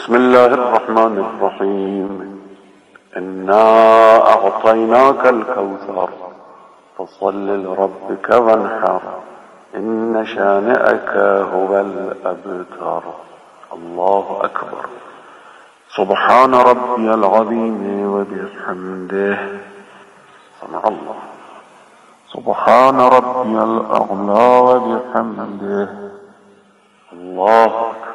بسم الله الرحمن الرحيم. إنا أعطيناك الكوثر فصل لربك وانحر إن شانئك هو الأبتر. الله أكبر. سبحان ربي العظيم وبحمده. سمع الله. سبحان ربي الأعلى وبحمده. الله أكبر.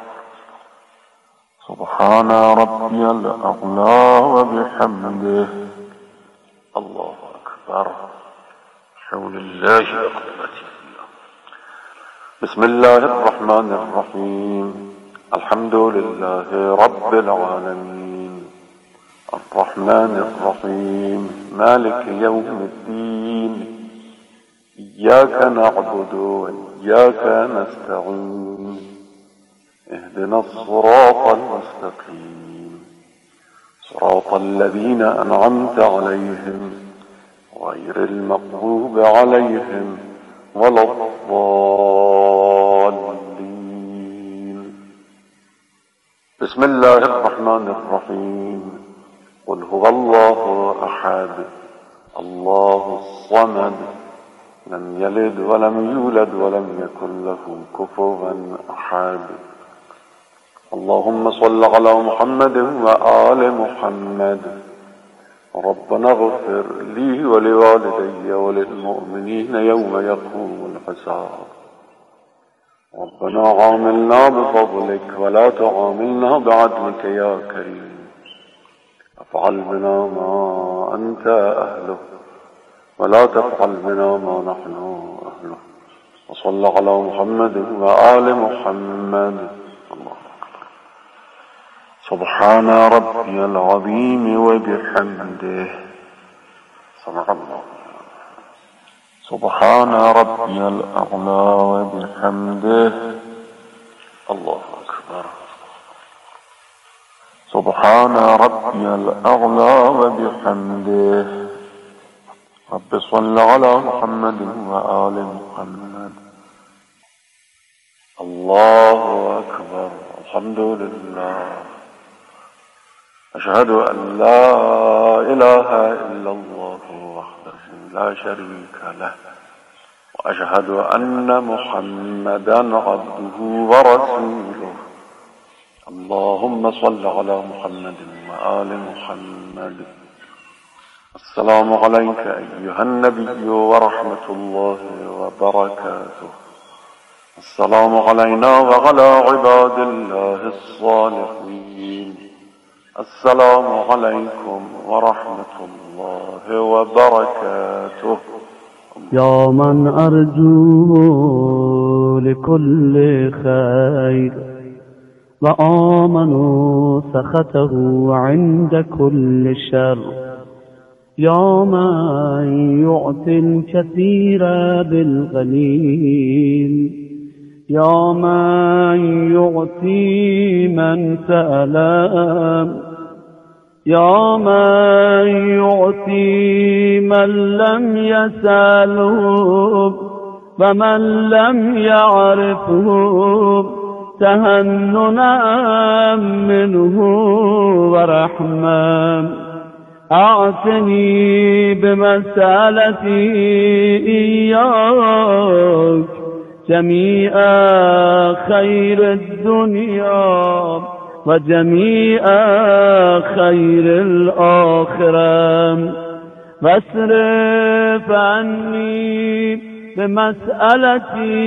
سبحان ربي الأعلى وبحمده. الله أكبر. حول الله وقوته. بسم الله الرحمن الرحيم. الحمد لله رب العالمين الرحمن الرحيم مالك يوم الدين. إياك نعبد وإياك نستعين. اهدنا الصراط المستقيم صراط الذين أنعمت عليهم غير المغضوب عليهم ولا الضالين. بسم الله الرحمن الرحيم. قل هو الله أحد الله الصمد لم يلد ولم يولد ولم يكن له كفوا أحد. اللهم صل على محمد وآل محمد. ربنا اغفر لي ولوالدي وللمؤمنين يوم يقوم الحساب. ربنا عاملنا بفضلك ولا تعاملنا بعدلك يا كريم. افعل بنا ما أنت أهله ولا تفعل بنا ما نحن أهله. وصل على محمد وآل محمد. الله. سبحان ربي العظيم وبحمده. سمع الله. سبحان ربي الأعلى وبحمده. الله أكبر. سبحان ربي الأعلى وبحمده. رب صل على محمد وآل محمد. الله أكبر. الحمد لله. أشهد أن لا إله إلا الله وحده لا شريك له وأشهد أن محمدا عبده ورسوله. اللهم صل على محمد وآل محمد. السلام عليك أيها النبي ورحمة الله وبركاته. السلام علينا وعلى عباد الله الصالحين. السلام عليكم ورحمة الله وبركاته. يا من أرجو لكل خير وآمنوا سخطه عند كل شر. يا من يعطي الكثير بالقليل. يا من يعطي من سأل. يا من يعطي من لم يسأله ومن لم يعرفه تهننا منه ورحمة. أعتني بمسألتي إياك جميع خير الدنيا وجميع خير الآخرة. واصرف عني بمسألتي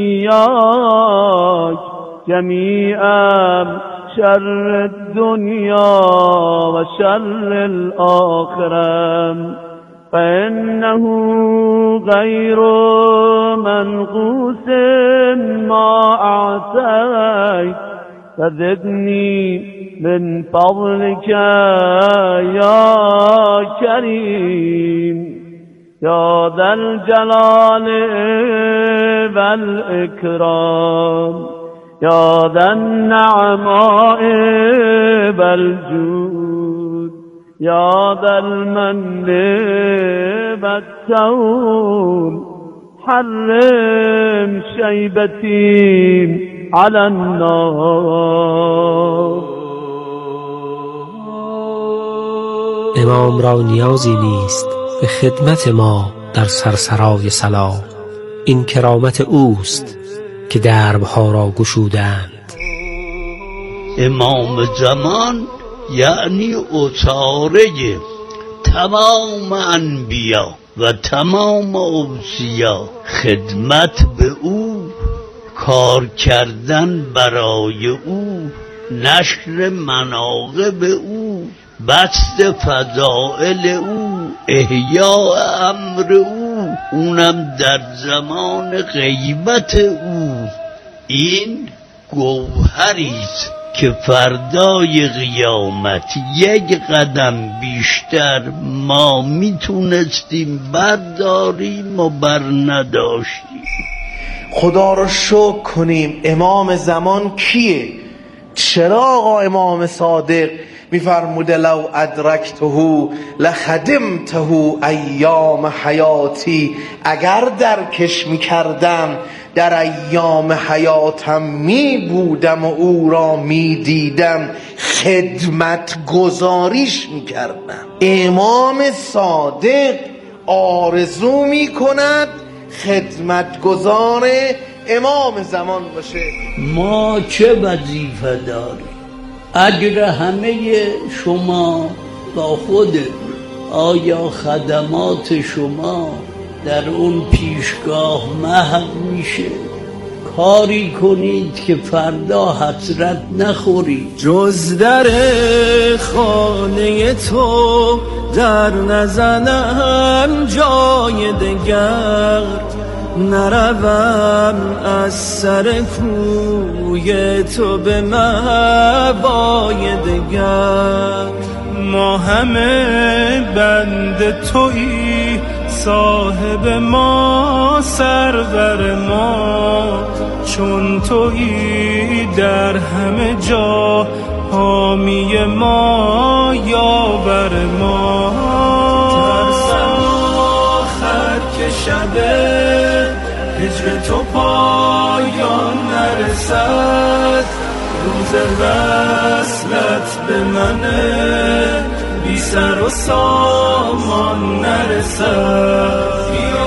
إياك جميع شر الدنيا وشر الآخرة. فإنه غير منقوص ما أعطيت. فزدني من فضلك يا كريم يا ذا الجلال والإكرام يا ذا النعماء والجود يا ذا المن والتول. حرم شيبتي على النار امام را نیازی نیست به خدمت ما در سرسرای صلاح. این کرامت اوست که دربها را گشودند. امام زمان یعنی اتاره تمام انبیا و تمام اوصیا، خدمت به او، کار کردن برای او، نشر مناقب او، بسط فضائل او، احیاء امر او، اونم در زمان غیبت او. این گوهریست که فردای قیامت یک قدم بیشتر ما میتونستیم برداریم و بر نداشتیم. خدا رو شکر کنیم. امام زمان کیه؟ چرا آقا امام صادق میفرموده لو ادرکته لخدمته ایام حیاتی، اگر درکش میکردم در ایام حیاتم می بودم و او را می دیدم، خدمت گزاریش می کردم. امام صادق آرزو می کند خدمت گزار امام زمان باشه. ما چه وظیفه داریم؟ اجر همه شما با خودت. آیا خدمات شما در اون پیشگاه محو میشه؟ کاری کنید که فردا حسرت نخورید. جز در خانه تو در نزنم جای دگر، نروم از سر کوی تو به مأوای دگر. ما همه بند تویی، صاحب ما سرور ما، چون تویی در همه جا حامی ما یاور ما. ترسم آخر که شب هجر تو پایان نرسد، روز وصلت به من بی سر و سامان نرسد.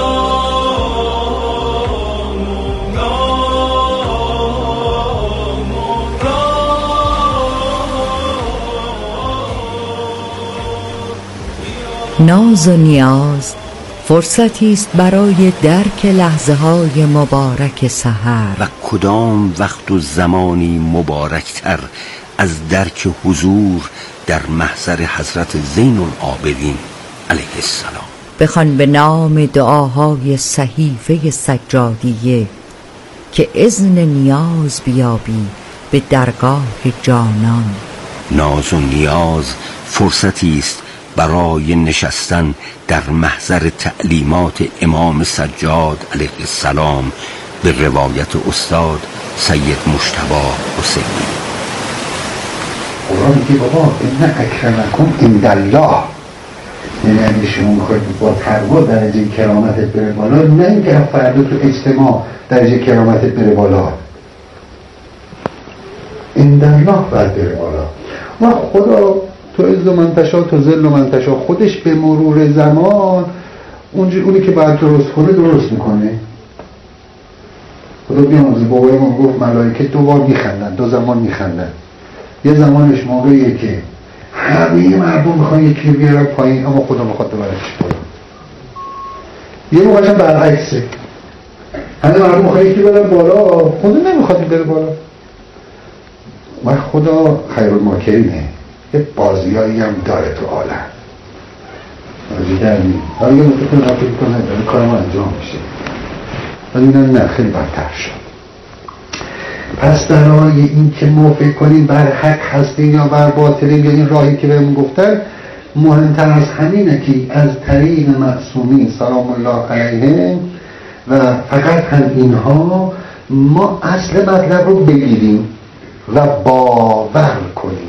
ناز و نیاز فرصتی است برای درک لحظه های مبارک سحر. و کدام وقت و زمانی مبارکتر از درک حضور در محضر حضرت زین العابدین علیه السلام. بخوان به نام دعاهای صحیفه سجادیه که اذن نیاز بیابی به درگاه جانان. ناز و نیاز فرصتی است برای نشستن در محضر تعلیمات امام سجاد علیه السلام به روایت استاد سید مجتبی حسینی. قرآن میگه بابا ان اکرمکم عند الله، یعنی اگه شما میخواید با تقوا درجه کرامتت بره بالا، نه اینکه فردا تو اجتماع درجه کرامتت بره بالا، عند الله باید بره بالا. و خدا تو عز و منتشا تو ذل و منتشا خودش به مرور زمان اونی که باید درست کنه درست میکنه. خدا بیاموزه، بابای ما گفت ملائکه 2 بار میخندن، 2 زمان میخندن. یه زمانش موقعیه که همه مردم میخوان یکی بیارن پایین، اما خدا میخواد ببرنش بالا. یه موقعش برعکسه، همه مردم میخوان یکی برن بالا، خدا نمیخواد بره بالا. و خدا خیرالماکرینه، یه بازیایی هم داره تو عالم. بازی در نیم حالا یه مطلب نافید کنه داره کارم انجام میشه، ولی نه خیلی بدتر شد. پس برای این که ما فکر کنیم بر حق هستیم یا بر باطلیم یا این راهی که بهمون گفتن، مهمتر از همینه که از طریق معصومین سلام الله علیهم و فقط هم اینها ما اصل مطلب رو بگیریم و باور کنیم.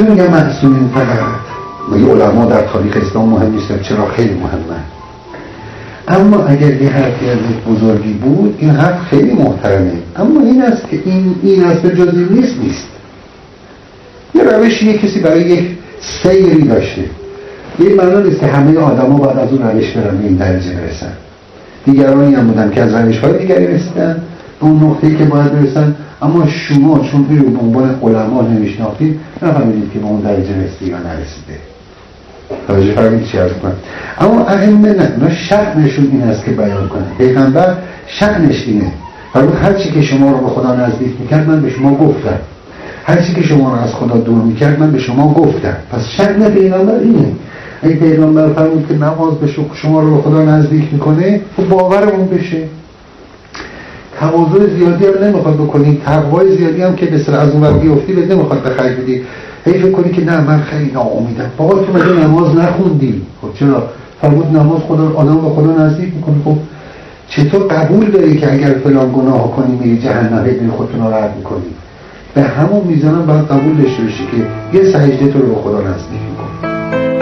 نمیگم معصومین فقط، مگه علما در تاریخ اسلام مهم نیستن؟ چرا؟ خیلی مهمه. اما اگر یه حرفی از بزرگی بود، این حرف خیلی محترمه، اما این است که این است به جز نیست. یه روشیه کسی برای یک سیری داشته، یه معنا نیست که همه آدم ها باید از اون روش برن به این درجه برسن. دیگرانی هم بودن که از روش های دیگری رسیدن به اون نقطه‌ای که باید برسن، اما شما چون توی به عنوان علما نمیشناختید نفهمیدید که به اون درجه رسیده یا نرسیده. توجه فرمایید چی عرض کنم. اما ائمه نه، شأنشون این است که بیان کنن. پیغمبر شأنش اینه، هر چی که شما رو به خدا نزدیک میکرد من به شما گفتم، هر چی که شما رو از خدا دور میکرد من به شما گفتم. پس شأن پیغمبر اینه. اگه پیغمبر فرمود که نماز به شما رو به خدا نزدیک میکنه، خب باورمون بشه. تواضع زیادی هم نمیخواد بکنی، تقوای زیادی هم که بسر از اون ور بیفتی بهت نمیخواد بخرج بدی. فکر کنی که نه من خیلی ناامیدم. بابا تو مگه نماز نخوندی؟ خب چرا؟ فرمود نماز خدا آدم به خدا نزدیک میکنه. خب چطور قبول داری که اگر فلان گناه کنی میری جهنم، بدون خودتون راحت میکنی؟ به همون میزانم باید قبول داشته باشی که یه سجده تو رو به خدا نزدیک میکنه.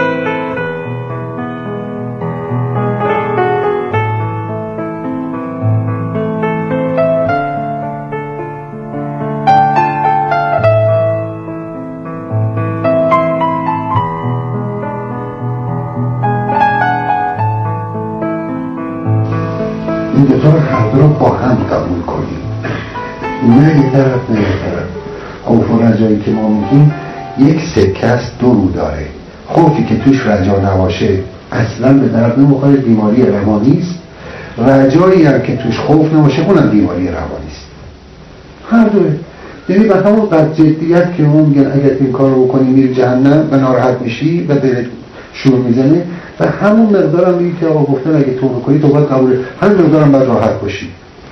این دوتا رو هر دو رو با هم قبول کنیم، نه یه طرف نه یه طرف. خوف و رجایی که ما میگیم یک سکه است، دو رو داره. خوفی که توش رجا نباشه اصلا به درد نمیخوره، بیماری روانی است. رجایی هم که توش خوف نباشه اونم بیماری روانی است. هر دوه. یعنی به همون قد جدیت که ما میگن اگر این کار رو بکنی میری جهنم و ناراحت میشی و دلت شور میزنه، و همون مقدارم میگی که آقا گفتن اگه توبه کنی تو باید قبوله، همین مقدارم باید راحت باشی.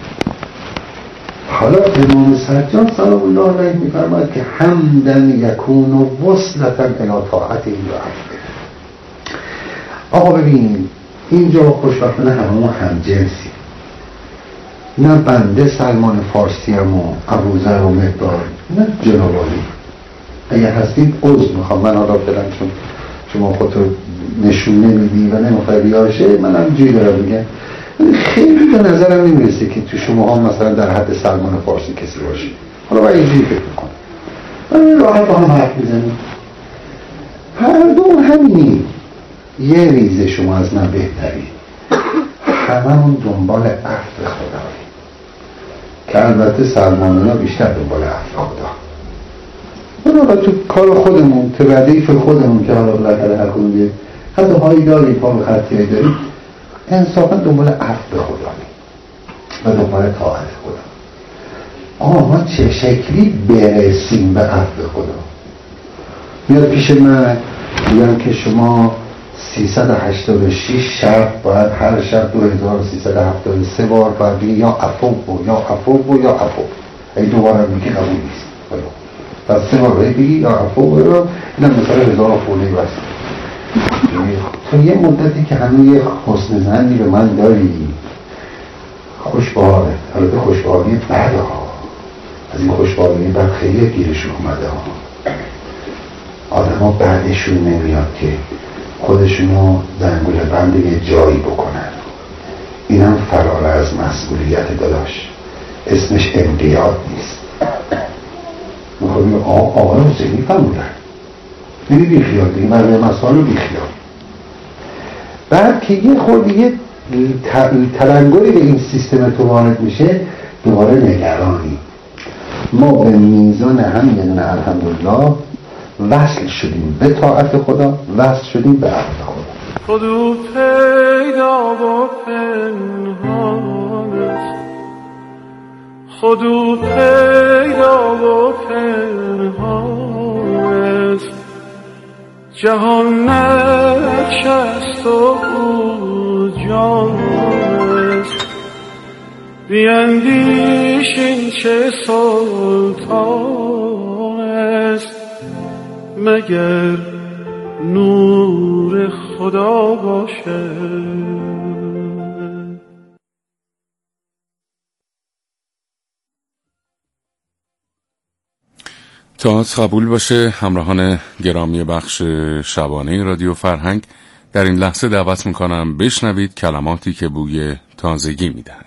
حالا امام سجاد سلام الله علیه میفرماید که حمدن یکون و وصلتا الی طاعته و عفوه. آقا ببین اینجا خوشبختانه همون همجنسی، نه بنده سلمان فارسی هم و ابوذر و مقدار، نه جنابالی. اگه هستید عذر میخوام، من حالا فعلا چون شما خودتو نشون نمیدی و نمیخوای بیارشه، من هم جوی دارم میگم خیلی به نظرم نمیرسه که تو شما ها مثلا در حد سلمان فارسی کسی باشه. حالا باید اینجوری فکر میکنم، من راحت با هم حرف میزنیم، هر دو همینی، یه ریزه شما از من بهتری، هممون دنبال عفو خدایی، که البته سلمانی‌ها بیشتر دنبال عفو خدا. حالا تو کار خودمون، تو ردیف خودمون که حالا بالاخره هر کدوم یه حتی هایی داری، پا به خطیه داری، انصافا دنبال عفو خدایی و دنبال طاعت خدا. ما چه شکلی برسیم به عفو خدا؟ میاد پیش من میگم که شما 386 شب باید هر شب 2373 بار باید بگی یا عفو یا عفو یا عفو. ای دوباره میگی قبول نیست، پس 3 بار باید بگی یا عفو یا اینم مثلا 1000 فولی بست. تو یه مدتی که هنوز یه حسن ظنی به من داری، خوشباره، البته خوشباری بده ها، از این خوشباری بد خیلی گیرشون اومده ها. آدم ها بعدشون نمیاد که خودشونو زنگوله بند یه جایی بکنن. اینم فرار از مسئولیت داداش، اسمش انقیاد نیست. میخوایی آقای حسینی فرمودن یعنی بیخیال دیگه، مرمه مسائل رو بیخیال. بعد که یه خود یه تلنگری به این سیستم تو وارد میشه، دوباره نگرانی. ما به میزان همین یعنی الحمدلله وصل شدیم به طاعت خدا، وصل شدیم به عفو خدا. خودو پیدا و پنهان است، خودو پیدا و پنهان است، جهان نقش است و جان است، بیندیش این چه سلطان است، مگر نور خدا باشه. دعات قبول باشه. همراهان گرامی بخش شبانه رادیو فرهنگ، در این لحظه دعوت میکنم بشنوید کلماتی که بوی تازگی میدهند.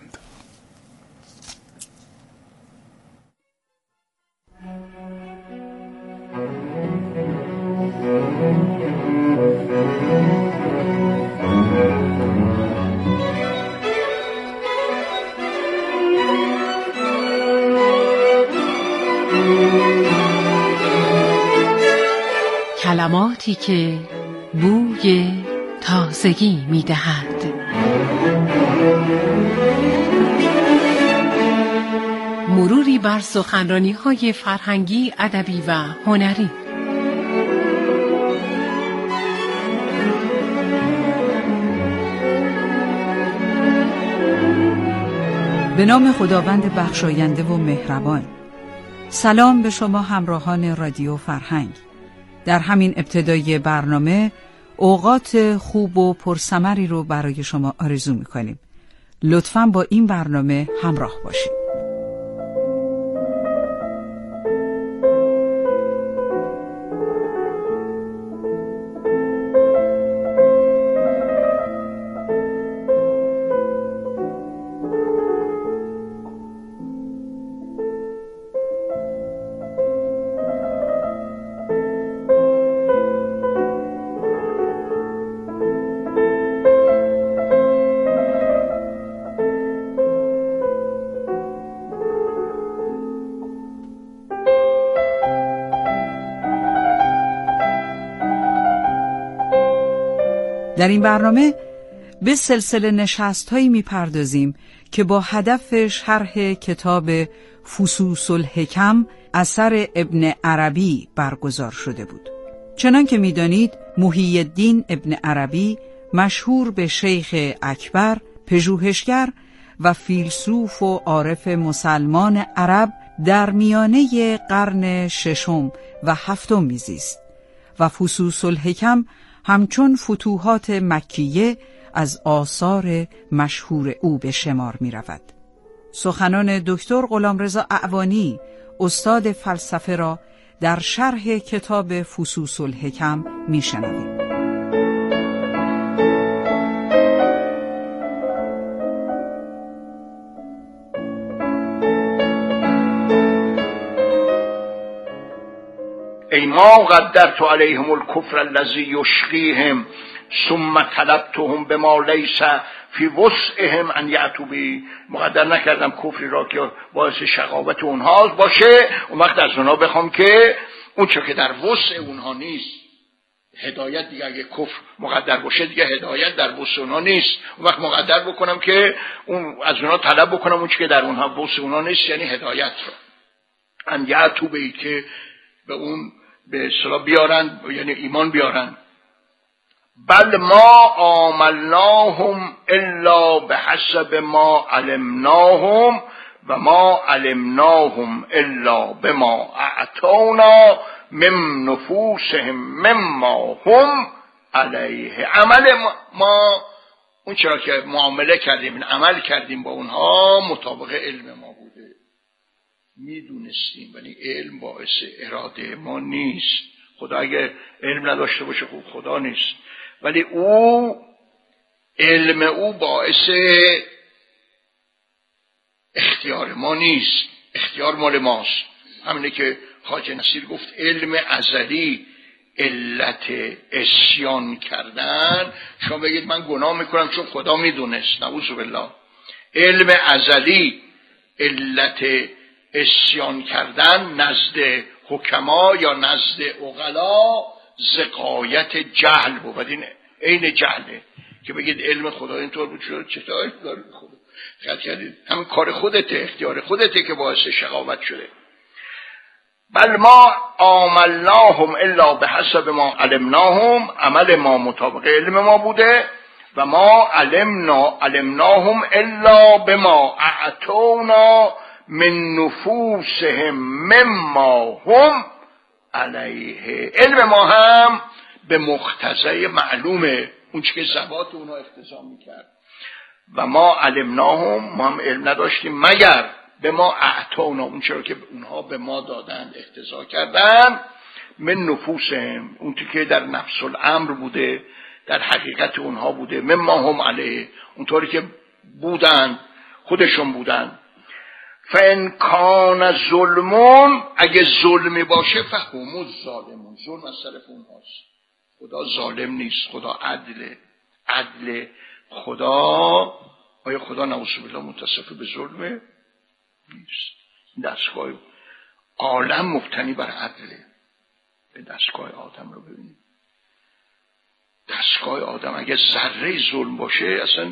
کلماتی که بوی تازگی می‌دهد. مروری بر سخنرانی‌های فرهنگی، ادبی و هنری. به نام خداوند بخشاینده و مهربان. سلام به شما همراهان رادیو فرهنگ. در همین ابتدای برنامه اوقات خوب و پرثمری رو برای شما آرزو می‌کنیم. لطفاً با این برنامه همراه باشید. در این برنامه به سلسله نشست‌هایی می‌پردازیم که با هدف شرح کتاب فصوص الحکم اثر ابن عربی برگزار شده بود. چنان که می‌دانید محی الدین ابن عربی مشهور به شیخ اکبر، پژوهشگر و فیلسوف و عارف مسلمان عرب در میانه قرن ششم و هفتم میزیست و فصوص الحکم همچون فتوحات مکیه از آثار مشهور او به شمار می رود. سخنان دکتر غلامرضا اعوانی استاد فلسفه را در شرح کتاب فصوص الحکم می شنویم. ای ما قدرت علیهم الکفر الذی یشقیهم ثم طلبتهم بما لیس فی وسعهم ان یأتوا به. مقدر نکردم کفری را که باعث شقاوت اونها باشه، اون وقت از اونها بخوام که اون چه که در وسع اونها نیست. هدایت دیگه اگه کفر مقدر باشه دیگه هدایت در وسع اونها نیست. اون وقت مقدر بکنم که اون از اونها طلب بکنم اون چه که در اونها وسع اونها نیست، یعنی هدایت رو ان یأتوا به، که به اون به اصطلاح بیارن، یعنی ایمان بیارن. بل ما عاملناهم الا بحسب ما علمناهم و ما علمناهم الا بما اعطونا من نفوسهم مما هم علیه. عمل ما اون چرا که معامله کردیم، عمل کردیم با اونها مطابق علم ما بوده، میدونستیم، ولی علم باعث اراده ما نیست. خدا اگه علم نداشته باشه خوب خدا نیست، ولی او علم او باعث اختیار ما نیست، اختیار مال ماست. همینه که خواجه نصیر گفت علم ازلی علت عصیان کردن. شما بگید من گناه میکنم چون خدا میدونست، نعوذ بالله. علم ازلی علت عصیان کردن نزد حکما یا نزد عقلا زقایت جهل بود. این عین جهله که بگید علم خدا اینطور بود، چطور داره خدا خیال کردید؟ همین کار خودته، اختیار خودته که باعث شقاوت شده. بل ما عاملناهم الا بحسب ما علمناهم، عمل ما مطابق علم ما بوده. و ما علمناهم الا بما اعطونا من نفوسهم مما هم علیه. علم ما هم به مقتضای معلومه، اون چی که ذوات اونها اقتضا میکرد. و ما علمناهم، ما هم علم نداشتیم مگر به ما اعطانا، اون چرا که اونها به ما دادند، اقتضا کردن، من نفوسهم، اون که در نفس الامر بوده، در حقیقت اونها بوده، مما هم علیه، اونطوری که بودن، خودشون بودن. فان کان ظلمون، اگه ظلمی باشه فهم الظالمون، ظلم از طرف اونهاست. خدا ظالم نیست، خدا عدله. عدل خدا، آیا خدا نعوذ بالله متصف به ظلمه؟ نیست. دستگاه عالم مبتنی بر عدله. به دستگاه آدم رو ببینید، دستگاه آدم اگه ذره ظلم باشه اصلا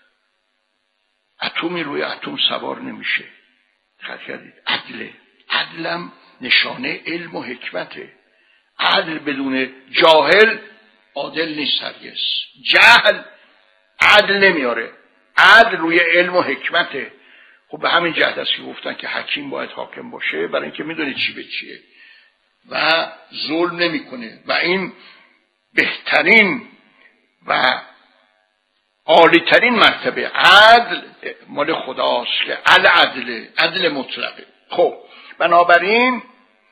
اتمی روی اتم سوار نمیشه. دقت کردید؟ عدله. عدلم نشانه علم و حکمته. عدل بدون جاهل عادل نیست هرگز. جهل عدل نمیاره. عدل روی علم و حکمته. خب به همین جهت است که گفتن که حکیم باید حاکم باشه، برای اینکه میدونه چی به چیه و ظلم نمیکنه. و این بهترین و عالیترین مرتبه عدل مال خداست که العدل، عدل مطلقه. خب بنابراین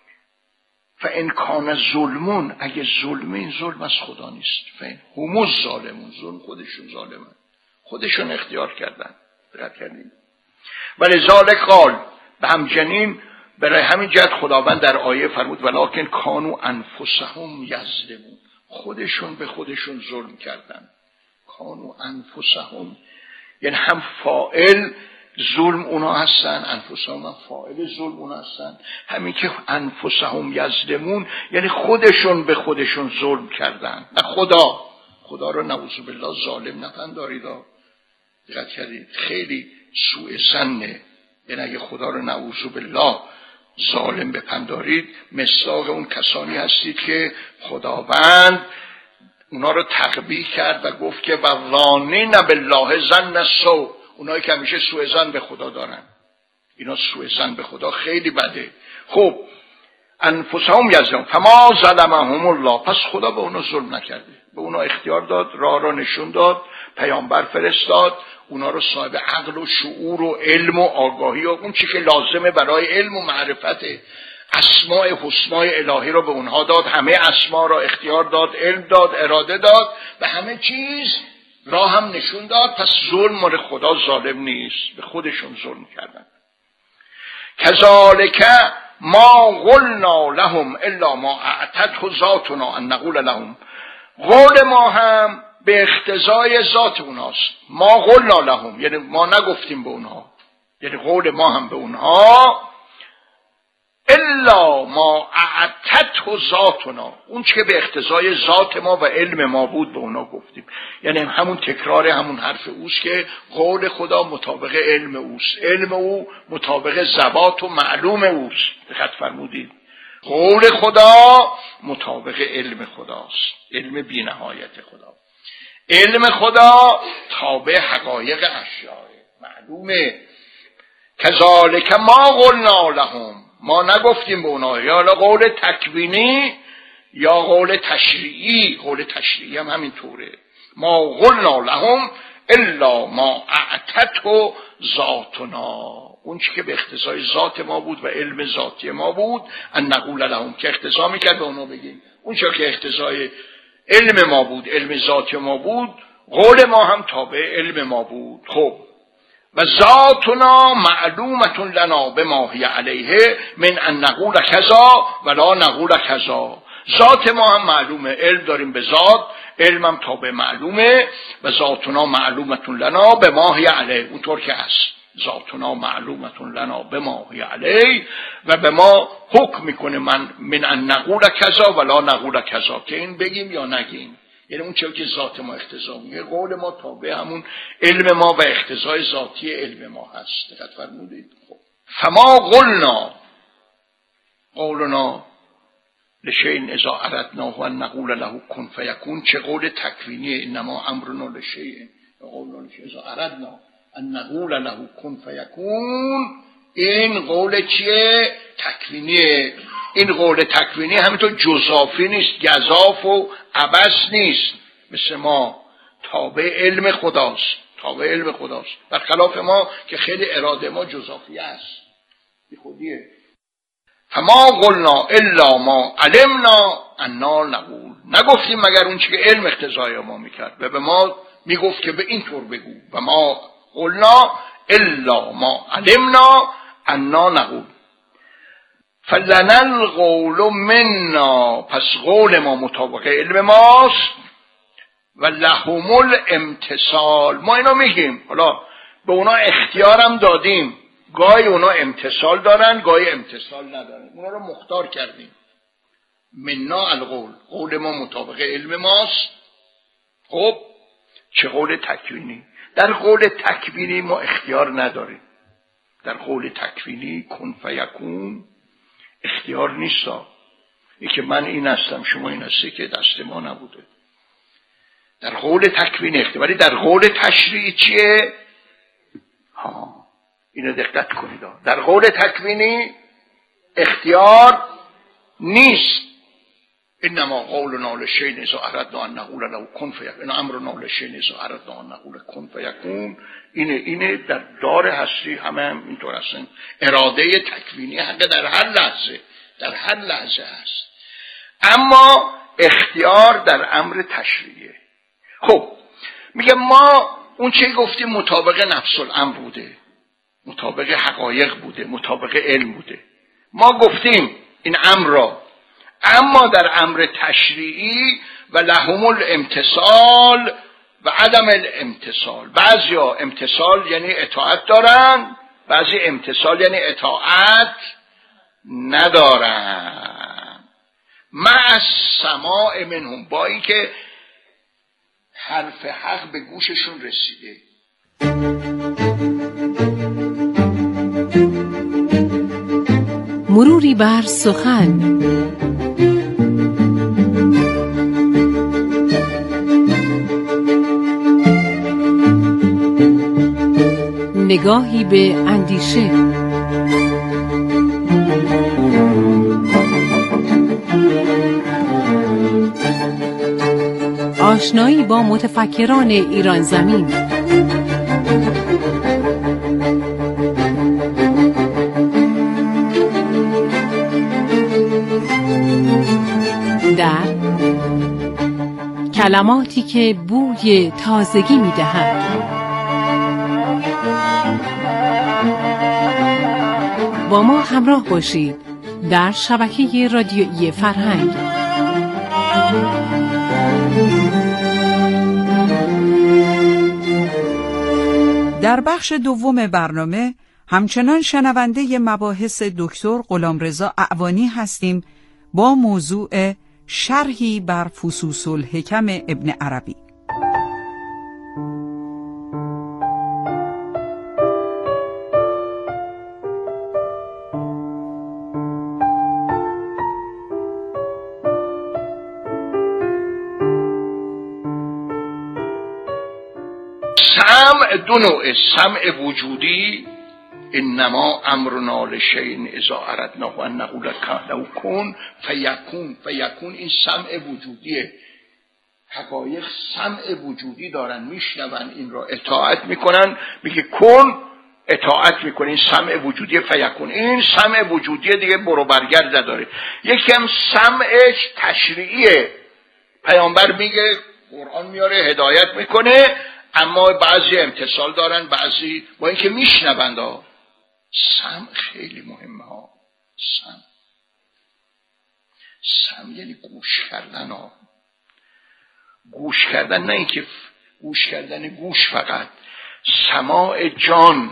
فان کان ظلمون، اگه ظلم، این ظلم از خدا نیست. فان هم الظالمون، ظلم خودشون ظالمن، خودشون اختیار کردن. دقت کردید؟ ولذالک قال، به همچنین برای همین جهت خداوند در آیه فرمود ولکن کانوا انفسهم یظلمون، خودشون به خودشون ظلم کردن. کانوا انفسهم یعنی هم فاعل ظلم اونا هستن، انفسهم هم فاعل ظلم اونا هستن. همین که انفسهم یظلمون یعنی خودشون به خودشون ظلم کردن. نه خدا رو نعوذ بالله ظالم نپندارید. دقت کردید؟ خیلی سوء ظنه. یعنی اگه خدا رو نعوذ بالله ظالم بپندارید، مصداق اون کسانی هستید که خداوند اونا رو تقبیح کرد و گفت که والظانین بالله ظن السوء، اونایی که همیشه سوء ظن به خدا دارن. اینا سوء ظن به خدا خیلی بده. خب انفسهم یظلمون فما ظلمهم الله، پس خدا به اونا ظلم نکرده، به اونا اختیار داد، راه را نشون داد، پیامبر فرستاد، اونا رو صاحب عقل و شعور و علم و آگاهی و اون چی که لازمه برای علم و معرفت اسماء حسنای الهی رو به اونها داد. همه اسما را اختیار داد، علم داد، اراده داد، به همه چیز راه هم نشون داد. پس ظلم مال خدا ظالم نیست، به خودشون ظلم کردن. کذالک ما قلنا لهم الا ما اعتته ذاتنا ان نقول لهم، قول ما هم به اقتضای ذات اوناست. ما قلنا لهم یعنی ما نگفتیم به اونها، یعنی قول ما هم به اونها الا ما اعتته ذاتنا، اون چه به اقتضای ذات ما و علم ما بود به اونا گفتیم. یعنی همون تکرار همون حرف اوست که قول خدا مطابق علم اوست، علم او مطابق ذوات و معلوم اوست. دقت فرمودید؟ قول خدا مطابق علم خداست، علم بی نهایت خدا. علم خدا تابع حقایق اشیاء معلومه. کذالک ما قلنا لهم، ما نگفتیم به اونا، یا قول تکوینی یا قول تشریعی. قول تشریعی هم همین طوره. ما قلنا لهم الا ما اعتته ذاتنا، اون چی که به اقتضای ذات ما بود و علم ذاتی ما بود، ان نقول لهم، که اقتضا میکرد به اونا بگیم اون چی که اقتضای علم ما بود، علم ذاتی ما بود، قول ما هم تابع علم ما بود. خب و ذاتنا معلومة لنا بما هی علیه من ان نقول کذا ولا نقول کذا. ذات ما هم معلومه، علم داریم به ذات، علم هم تابع معلومه. و ذاتنا معلومة لنا بما هی علیه، اونطور که هست. ذاتنا معلومة لنا بما هی علیه و به ما حکم میکنه من ان نقول کذا ولا نقول کذا، که این بگیم یا نگیم. یعنی اون چیزی که ذات ما اقتضا میگه، قول ما تابع همون علم ما و اقتضای ذاتی علم ما هست. دقت فرمودید؟ خب فما قلنا قولنا لشیء اذا اردناه ان نقول له کن فیکون، چه قول تکوینی، انما امرنا لشیء قولنا لشیء اذا اردنا ان نقول له کن فیکون. این قول چیه؟ تکوینیه. این قول تکوینی همینطور جزافی نیست، گزاف و عبث نیست، مثل ما تابع علم خداست، تابع علم خداست، برخلاف ما که خیلی اراده ما جزافیه است، بی خودیه. فما قلنا الا ما علمنا انا نقول، نگفتیم مگر اون چی که علم اقتضای ما میکرد و به ما میگفت که به این طور بگو. و ما قلنا الا ما علمنا انا نقول فلنا القول منا، پس قول ما مطابق علم ماست. و لهم الامتثال، ما اینا میگیم، حالا به اونا اختیارم دادیم، گاهی اونا امتثال دارن گاهی امتثال ندارن، اونا رو مختار کردیم. منا القول، قول ما مطابق علم ماست. خب چه قول تکوینی؟ در قول تکوینی ما اختیار نداریم. در قول تکوینی کن فیکون اختیار نیست. این که من این هستم شما این هستی که دست ما نبوده. در قول تکوینی اختیاری. در قول تشریعی چیه؟ اینو دقت کنید. در قول تکوینی اختیار نیست. انما قولنا لشیء اذا اردنا ان نقول له کن فیکون، این امرنا لشیء اذا اردنا ان نقول کن فیکون. اینه در دار هستی همه هم اینطور هستن. اراده تکوینی حق در هر لحظه هست، اما اختیار در امر تشریعیه. خب میگه ما اون چه گفتیم مطابق نفس الامر بوده، مطابق حقایق بوده، مطابق علم بوده. ما گفتیم این امر را، اما در امر تشریعی و لهم الامتثال و عدم الامتثال، بعضیا امتثال یعنی اطاعت دارن، بعضی امتثال یعنی اطاعت ندارن. مع السماع منهم، با این که حرف حق به گوششون رسیده. مروری بر سخن. نگاهی به اندیشه. آشنایی با متفکران ایران زمین. در کلماتی که بوی تازگی می‌دهند. با ما همراه باشید در شبکه رادیویی فرهنگ. در بخش دوم برنامه همچنان شنونده مباحث دکتر غلامرضا اعوانی هستیم با موضوع شرحی بر فصوص الحکم ابن عربی. سمع دو نوع، سمع وجودی انما امرنا لشیء اذا اردنا ان نقول له کن فیکون. فیکون این سمع وجودیه. حقایق سمع وجودی دارن، میشنون این را، اطاعت میکنن، میگه کن اطاعت میکنه. این سمع وجودی فیکون. این سمع وجودی دیگه برو برگرد نداره. یکی هم سمعش تشریعیه. پیامبر میگه، قرآن میاره، هدایت میکنه، اما بعضی امتثال دارن، بعضی با اینکه میشنوند. سمع خیلی مهمه ها. سمع یعنی گوش کردن ها. گوش کردن، نه اینکه گوش کردن گوش فقط. سماع جان.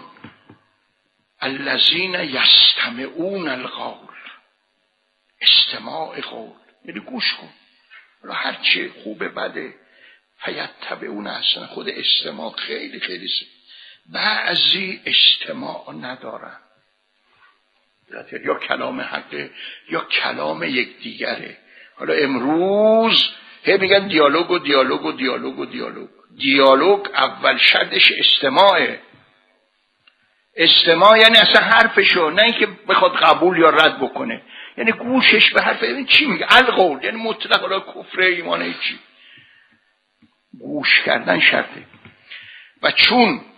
الذین یستمعون القول. استماع قول یعنی گوش کن، هر چی خوبه بده فیتبعون احسنه. خود استماع خیلی خیلی بعضی استماع ندارن، یا کلام حقه یا کلام یک دیگره. حالا امروز میگن دیالوگ و دیالوگ و دیالوگ و دیالوگ. دیالوگ اول شرطش استماعه. استماع یعنی اصلا حرفشو، نه اینکه بخواد قبول یا رد بکنه، یعنی گوشش به حرف. یعنی چی میگه؟ القول یعنی مطلق، حالا کفر ایمان چی. گوش کردن شرطه. و چون